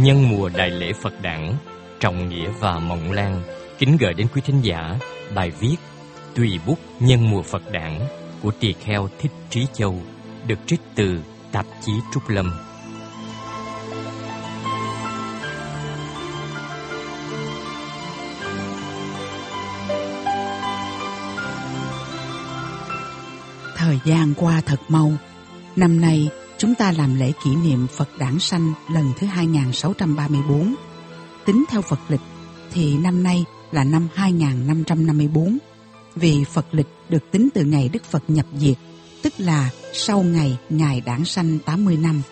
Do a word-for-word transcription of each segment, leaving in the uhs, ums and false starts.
Nhân mùa đại lễ Phật đản, Trọng Nghĩa và Mộng Lan kính gửi đến quý thính giả bài viết Tùy bút nhân mùa Phật đản của tỳ kheo Thích Trí Châu, được trích từ tạp chí Trúc Lâm. Thời gian qua thật mau. Năm nay chúng ta làm lễ kỷ niệm Phật đản sanh lần thứ hai nghìn sáu trăm ba mươi bốn. Tính theo Phật lịch thì năm nay là năm hai nghìn năm trăm năm mươi bốn, vì Phật lịch được tính từ ngày Đức Phật nhập diệt, tức là sau ngày Ngài đản sanh tám mươi năm.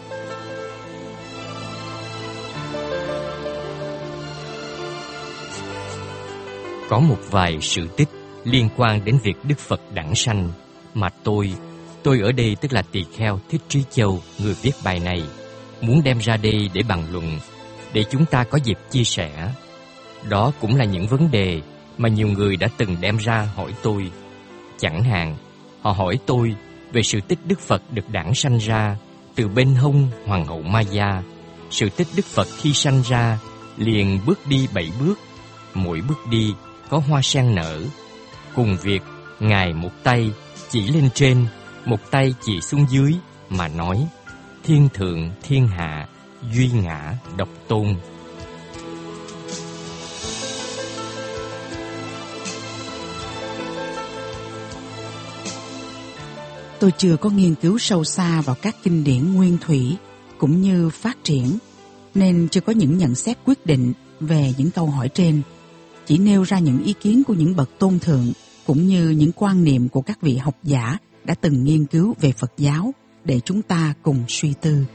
Có một vài sự tích liên quan đến việc Đức Phật đản sanh mà tôi, tôi ở đây tức là tỳ kheo Thích Trí Châu, người viết bài này, muốn đem ra đây để bàn luận, để chúng ta có dịp chia sẻ. Đó cũng là những vấn đề mà nhiều người đã từng đem ra hỏi tôi. Chẳng hạn, họ hỏi tôi về sự tích Đức Phật được đản sanh ra từ bên hông Hoàng hậu Maya. Sự tích Đức Phật khi sanh ra liền bước đi bảy bước, mỗi bước đi có hoa sen nở. Cùng việc Ngài một tay chỉ lên trên, một tay chỉ xuống dưới mà nói: thiên thượng thiên hạ, duy ngã độc tôn. Tôi chưa có nghiên cứu sâu xa vào các kinh điển nguyên thủy cũng như phát triển, nên chưa có những nhận xét quyết định về những câu hỏi trên. Chỉ nêu ra những ý kiến của những bậc tôn thượng cũng như những quan niệm của các vị học giả đã từng nghiên cứu về Phật giáo để chúng ta cùng suy tư.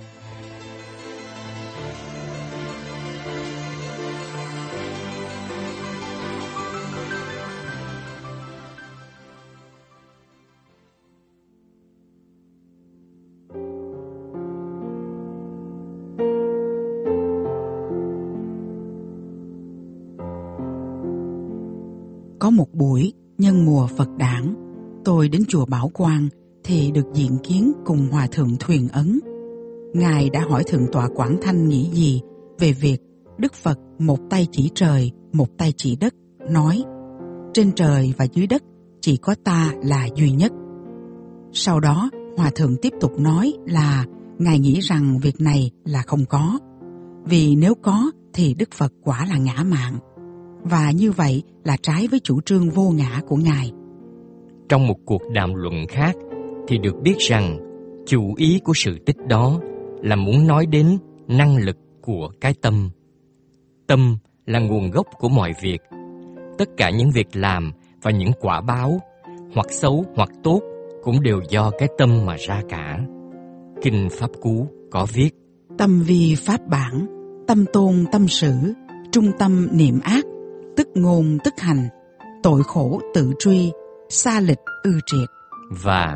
Có một buổi nhân mùa Phật đản, tôi đến chùa Bảo Quang thì được diện kiến cùng Hòa thượng Thuyền Ấn. Ngài đã hỏi Thượng tọa Quảng Thanh nghĩ gì về việc Đức Phật một tay chỉ trời, một tay chỉ đất, nói: trên trời và dưới đất chỉ có ta là duy nhất. Sau đó Hòa thượng tiếp tục nói là Ngài nghĩ rằng việc này là không có, vì nếu có thì Đức Phật quả là ngã mạn, và như vậy là trái với chủ trương vô ngã của Ngài. Trong một cuộc đàm luận khác thì được biết rằng chủ ý của sự tích đó là muốn nói đến năng lực của cái tâm. Tâm là nguồn gốc của mọi việc. Tất cả những việc làm và những quả báo, hoặc xấu hoặc tốt, cũng đều do cái tâm mà ra cả. Kinh Pháp Cú có viết: tâm vi pháp bản, tâm tôn tâm sử, trung tâm niệm ác, tức ngôn tức hành, tội khổ tự truy, xa lịch ư triệt. Và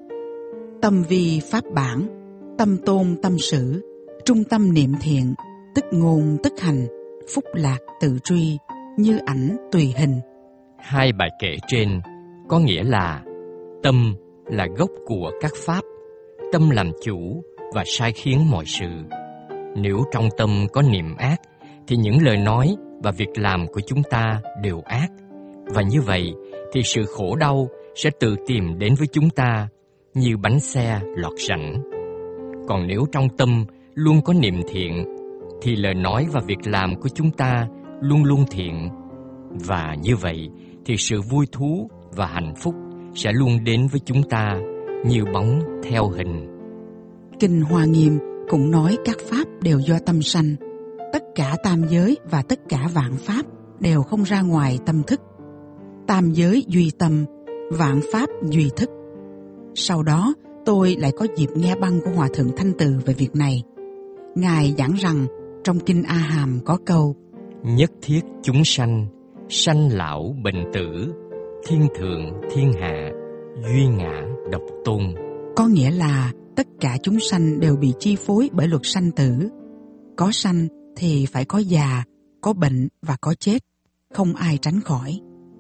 tâm vi pháp bản, tâm tôn tâm sử, trung tâm niệm thiện, tức ngôn tức hành, phúc lạc tự truy, như ảnh tùy hình. Hai bài kể trên có nghĩa là tâm là gốc của các pháp, tâm làm chủ và sai khiến mọi sự. Nếu trong tâm có niệm ác thì những lời nói và việc làm của chúng ta đều ác, và như vậy thì sự khổ đau sẽ tự tìm đến với chúng ta như bánh xe lọt rãnh. Còn nếu trong tâm luôn có niệm thiện thì lời nói và việc làm của chúng ta luôn luôn thiện, và như vậy thì sự vui thú và hạnh phúc sẽ luôn đến với chúng ta như bóng theo hình. Kinh Hoa Nghiêm cũng nói các pháp đều do tâm sanh. Tất cả tam giới và tất cả vạn pháp đều không ra ngoài tâm thức. Tam giới duy tâm, vạn pháp duy thức. Sau đó tôi lại có dịp nghe băng của Hòa thượng Thanh Từ về việc này. Ngài giảng rằng trong Kinh A Hàm có câu: nhất thiết chúng sanh, sanh lão bệnh tử, thiên thượng thiên hạ, duy ngã độc tôn. Có nghĩa là tất cả chúng sanh đều bị chi phối bởi luật sanh tử. Có sanh thì phải có già, có bệnh và có chết, không ai tránh khỏi.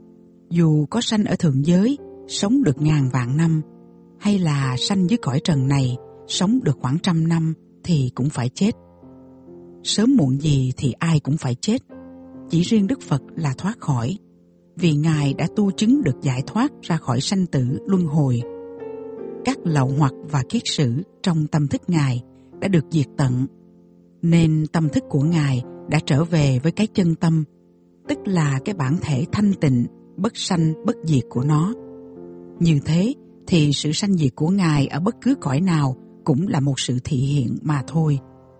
Dù có sanh ở thượng giới, sống được ngàn vạn năm, hay là sanh dưới cõi trần này, sống được khoảng trăm năm thì cũng phải chết. sớm muộn gì thì ai cũng phải chết. Chỉ riêng Đức Phật là thoát khỏi, vì Ngài đã tu chứng được giải thoát ra khỏi sanh tử luân hồi. Các lậu hoặc và kiết sử trong tâm thức Ngài đã được diệt tận, nên tâm thức của Ngài đã trở về với cái chân tâm, tức là cái bản thể thanh tịnh, bất sanh bất diệt của nó. Như thế thì sự sanh diệt của Ngài ở bất cứ cõi nào cũng là một sự thị hiện mà thôi.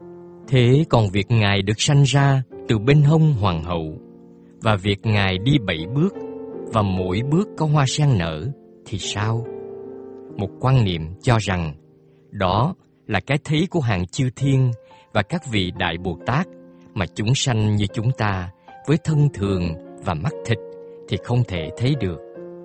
Thế còn việc Ngài được sanh ra từ bên hông hoàng hậu, và việc Ngài đi bảy bước và mỗi bước có hoa sen nở thì sao? Một quan niệm cho rằng đó là cái thấy của hàng chư thiên và các vị Đại Bồ Tát, mà chúng sanh như chúng ta với thân thường và mắt thịt thì không thể thấy được.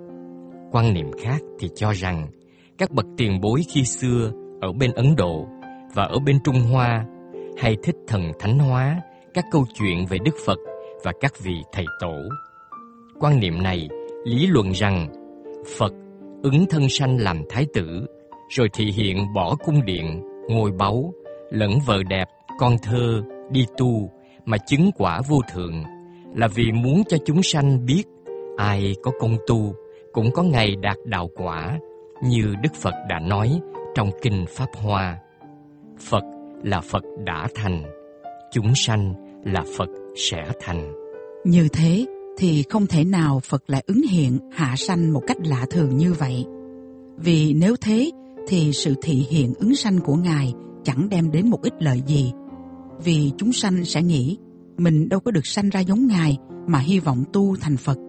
Quan niệm khác thì cho rằng các bậc tiền bối khi xưa ở bên Ấn Độ và ở bên Trung Hoa hay thích thần thánh hóa các câu chuyện về Đức Phật và các vị thầy tổ. Quan niệm này lý luận rằng Phật ứng thân sanh làm thái tử, rồi thị hiện bỏ cung điện, ngôi báu, lẫn vợ đẹp, con thơ, đi tu mà chứng quả vô thượng, là vì muốn cho chúng sanh biết ai có công tu cũng có ngày đạt đạo quả, như Đức Phật đã nói trong Kinh Pháp Hoa. Phật là Phật đã thành, chúng sanh là Phật sẽ thành. Như thế thì không thể nào Phật lại ứng hiện hạ sanh một cách lạ thường như vậy. Vì nếu thế thì sự thị hiện ứng sanh của Ngài chẳng đem đến một ít lợi gì. Vì chúng sanh sẽ nghĩ mình đâu có được sanh ra giống Ngài mà hy vọng tu thành Phật.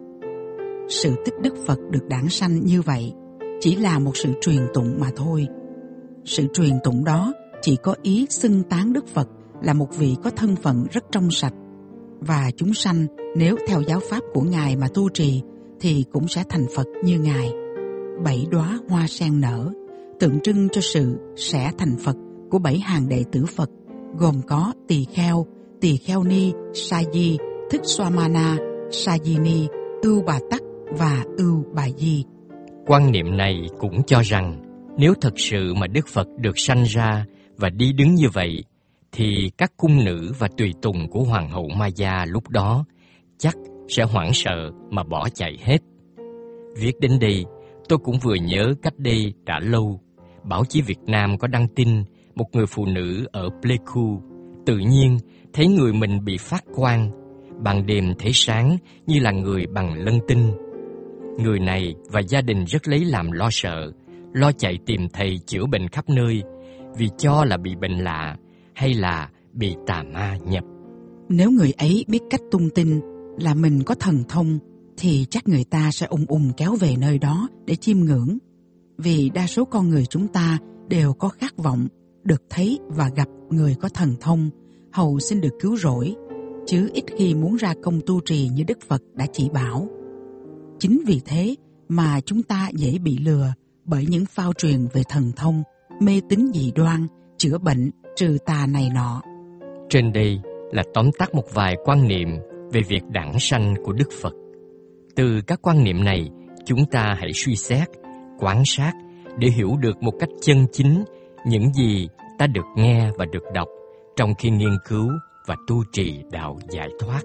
Sự tích Đức Phật được đản sanh như vậy chỉ là một sự truyền tụng mà thôi. Sự truyền tụng đó chỉ có ý xưng tán Đức Phật là một vị có thân phận rất trong sạch, và chúng sanh nếu theo giáo pháp của Ngài mà tu trì thì cũng sẽ thành Phật như Ngài. Bảy đóa hoa sen nở tượng trưng cho sự sẽ thành Phật của bảy hàng đệ tử Phật, gồm có Tỳ Kheo, Tỳ Kheo Ni, Sa Di, Thích Swamana, Sa Di Ni, Ưu Bà Tắc và Ưu Bà Di. Quan niệm này cũng cho rằng nếu thật sự mà Đức Phật được sanh ra và đi đứng như vậy, thì các cung nữ và tùy tùng của Hoàng hậu Maya lúc đó chắc sẽ hoảng sợ mà bỏ chạy hết. Viết đến đây, tôi cũng vừa nhớ cách đây đã lâu, báo chí Việt Nam có đăng tin một người phụ nữ ở Pleiku tự nhiên thấy người mình bị phát quang, ban đêm thấy sáng như là người bằng lân tinh. Người này và gia đình rất lấy làm lo sợ, lo chạy tìm thầy chữa bệnh khắp nơi, vì cho là bị bệnh lạ hay là bị tà ma nhập. Nếu người ấy biết cách tung tin là mình có thần thông, thì chắc người ta sẽ ùng ùng kéo về nơi đó để chiêm ngưỡng. Vì đa số con người chúng ta đều có khát vọng được thấy và gặp người có thần thông, hầu xin được cứu rỗi, chứ ít khi muốn ra công tu trì như Đức Phật đã chỉ bảo. Chính vì thế mà chúng ta dễ bị lừa bởi những phao truyền về thần thông, mê tín dị đoan, chữa bệnh, trừ tà này nọ. Trên đây là tóm tắt một vài quan niệm về việc đản sanh của Đức Phật. Từ các quan niệm này, chúng ta hãy suy xét, quan sát để hiểu được một cách chân chính những gì ta được nghe và được đọc trong khi nghiên cứu và tu trì đạo giải thoát.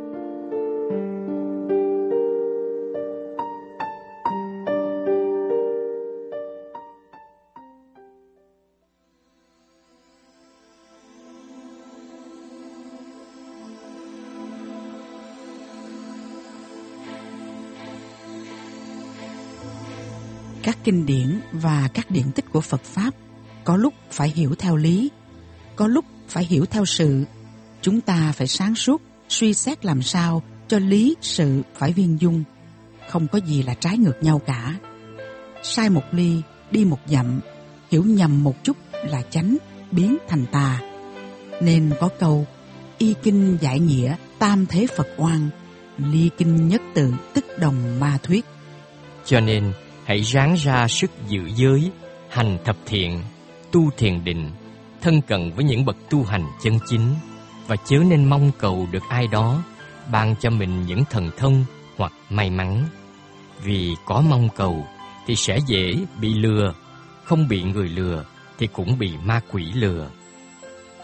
Các kinh điển và các điển tích của Phật Pháp có lúc phải hiểu theo lý, có lúc phải hiểu theo sự. Chúng ta phải sáng suốt, suy xét làm sao cho lý sự phải viên dung. Không có gì là trái ngược nhau cả. Sai một ly, đi một dặm, hiểu nhầm một chút là chánh, biến thành tà. Nên có câu, y kinh giải nghĩa, tam thế Phật oan, ly kinh nhất tự tức đồng ma thuyết. Cho nên, hãy ráng ra sức giữ giới, hành thập thiện, tu thiền định, thân cận với những bậc tu hành chân chính, và chớ nên mong cầu được ai đó ban cho mình những thần thông hoặc may mắn. Vì có mong cầu thì sẽ dễ bị lừa, không bị người lừa thì cũng bị ma quỷ lừa.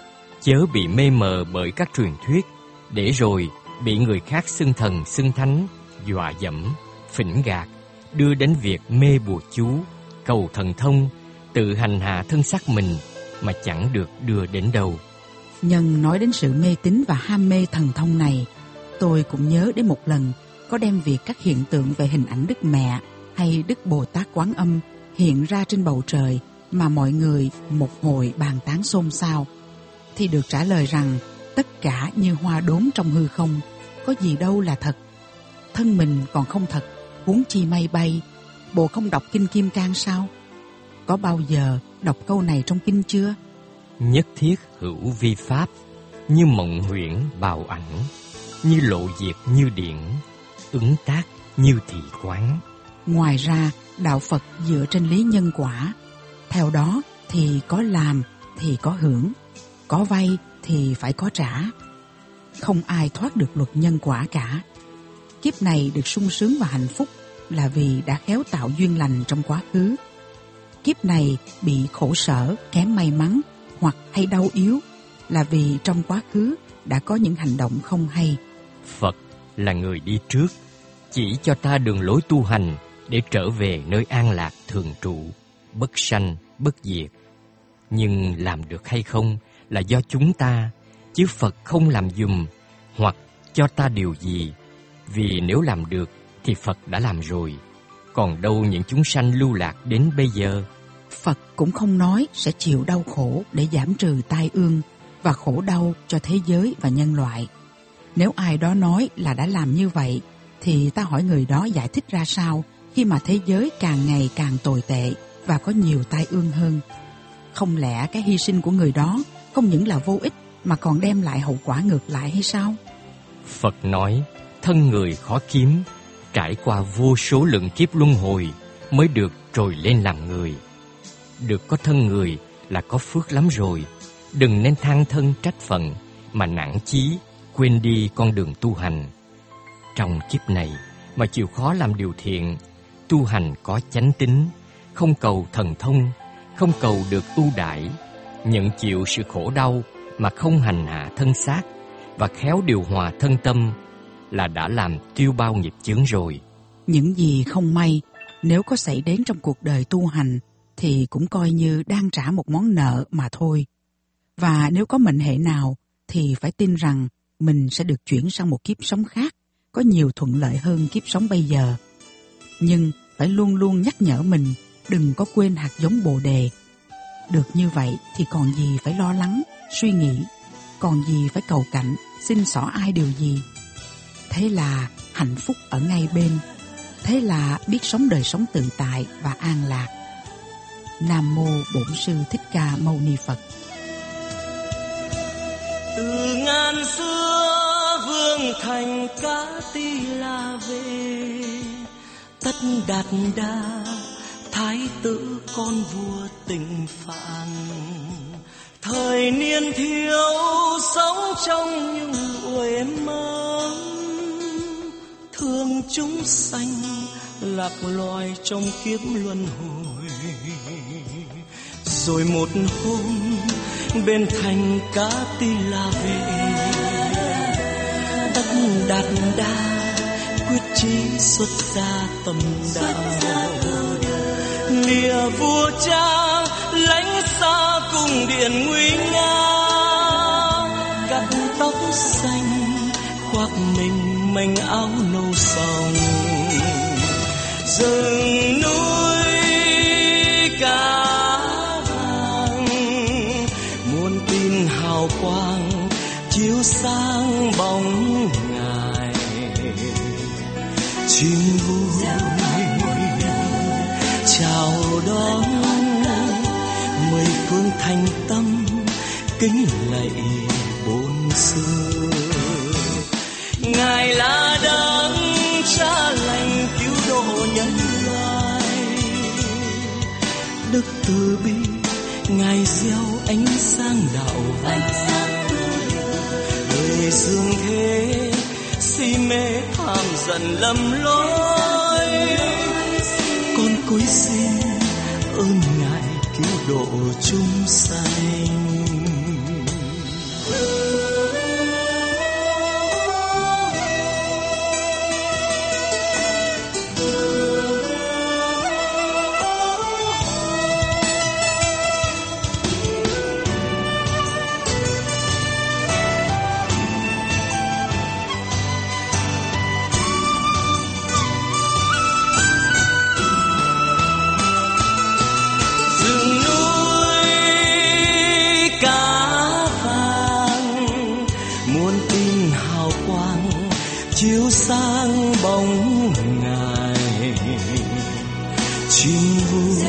chớ bị mê mờ bởi các truyền thuyết, để rồi bị người khác xưng thần xưng thánh, dọa dẫm, phỉnh gạt, đưa đến việc mê bùa chú, cầu thần thông, tự hành hạ thân xác mình mà chẳng được đưa đến đâu. Nhân nói đến sự mê tín và ham mê thần thông này, tôi cũng nhớ đến một lần có đem việc các hiện tượng về hình ảnh Đức Mẹ hay Đức Bồ Tát Quán Âm hiện ra trên bầu trời mà mọi người một hồi bàn tán xôn xao, thì được trả lời rằng tất cả như hoa đốm trong hư không, có gì đâu là thật. Thân mình còn không thật, huống chi mây bay, bộ không đọc kinh Kim Cang sao? Có bao giờ đọc câu này trong kinh chưa? Nhất thiết hữu vi pháp, như mộng huyễn bào ảnh, như lộ diệt như điển, ứng tác như thị quán. Ngoài ra, đạo Phật dựa trên lý nhân quả. Theo đó thì có làm thì có hưởng, có vay thì phải có trả. Không ai thoát được luật nhân quả cả. Kiếp này được sung sướng và hạnh phúc là vì đã khéo tạo duyên lành trong quá khứ. Kiếp này bị khổ sở, kém may mắn hoặc hay đau yếu là vì trong quá khứ đã có những hành động không hay. Phật là người đi trước, chỉ cho ta đường lối tu hành để trở về nơi an lạc thường trụ, bất sanh, bất diệt. Nhưng làm được hay không là do chúng ta, chứ Phật không làm giùm hoặc cho ta điều gì. Vì nếu làm được thì Phật đã làm rồi, còn đâu những chúng sanh lưu lạc đến bây giờ. Phật cũng không nói sẽ chịu đau khổ để giảm trừ tai ương và khổ đau cho thế giới và nhân loại. Nếu ai đó nói là đã làm như vậy, thì ta hỏi người đó giải thích ra sao khi mà thế giới càng ngày càng tồi tệ và có nhiều tai ương hơn. Không lẽ cái hy sinh của người đó không những là vô ích mà còn đem lại hậu quả ngược lại hay sao? Phật nói, thân người khó kiếm, trải qua vô số lượng kiếp luân hồi mới được trồi lên làm người. Được có thân người là có phước lắm rồi, đừng nên than thân trách phận mà nản chí, quên đi con đường tu hành. Trong kiếp này mà chịu khó làm điều thiện, tu hành có chánh tín, không cầu thần thông, không cầu được ưu đãi, nhận chịu sự khổ đau mà không hành hạ thân xác và khéo điều hòa thân tâm là đã làm tiêu bao nghiệp chướng rồi. Những gì không may nếu có xảy đến trong cuộc đời tu hành thì cũng coi như đang trả một món nợ mà thôi. Và nếu có mệnh hệ nào thì phải tin rằng mình sẽ được chuyển sang một kiếp sống khác, có nhiều thuận lợi hơn kiếp sống bây giờ. Nhưng phải luôn luôn nhắc nhở mình đừng có quên hạt giống Bồ Đề. Được như vậy thì còn gì phải lo lắng, suy nghĩ, còn gì phải cầu cạnh, xin xỏ ai điều gì. Thế là hạnh phúc ở ngay bên, thế là biết sống đời sống tự tại và an lạc. Nam Mô Bổn Sư Thích Ca Mâu Ni Phật. Từ ngàn xưa vương thành Cá Tỳ La về, Tất Đạt Đa thái tử con vua Tịnh Phạn. Thời niên thiếu sống trong những lụa êm ấm, thương chúng sanh lạc loài trong kiếp luân hồi. Rồi một hôm bên thành Cá Tỳ La về, Tất Đạt Đa quyết chí xuất gia tầm đạo. Lìa vua cha lãnh xa cung điện nguy nga, cắt tóc xanh khoác mình manh áo nâu sòng. Rừng núi cá vàng muôn tin hào quang chiếu sáng bóng ngài. Chim vui chào đón mười phương thành tâm kính lạy bốn xưa. Ngài là đấng cha lành cứu độ nhân loại, đức từ bi ngài gieo ánh sáng đạo vàng. Người dương thế si mê tham dần lầm lối, con cúi xin ơn ngài cứu độ chúng sanh. chiếu sáng bóng Ngài. Chim vui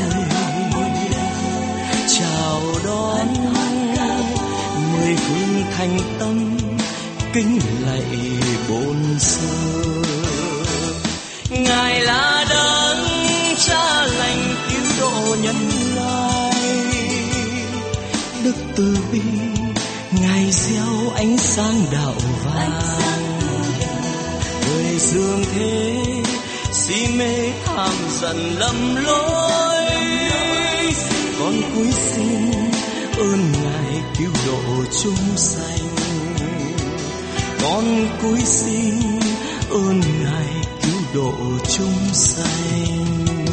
chào đón mười phương thành tâm kính lạy bổn Sư. Ngài là đấng Cha lành cứu độ nhân loại, đức từ bi Ngài gieo ánh sáng đạo vàng. Người dương thế si mê tham dần lầm lỗi, con cúi xin ơn Ngài cứu độ chúng sanh. Con cúi xin ơn Ngài cứu độ chúng sanh.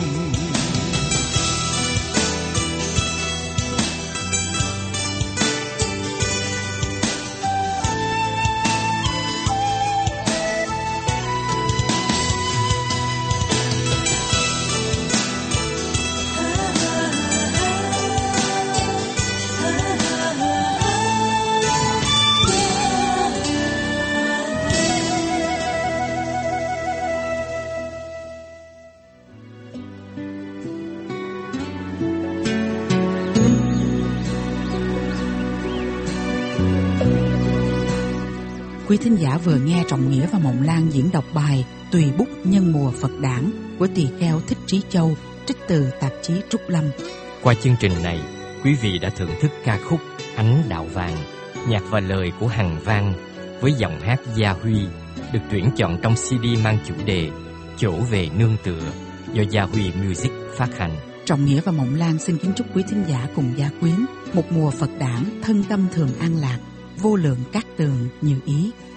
Quý thính giả vừa nghe Trọng Nghĩa và Mộng Lan diễn đọc bài Tùy bút nhân mùa Phật đản của tỳ kheo Thích Trí Châu, trích từ tạp chí Trúc Lâm. Qua chương trình này, quý vị đã thưởng thức ca khúc Ánh Đạo Vàng, nhạc và lời của Hằng Vang với giọng hát Gia Huy, được tuyển chọn trong xê đê mang chủ đề Chỗ về nương tựa do Gia Huy Music phát hành. Trọng Nghĩa và Mộng Lan xin kính chúc quý thính giả cùng gia quyến một mùa Phật đản thân tâm thường an lạc, vô lượng cát tường như ý.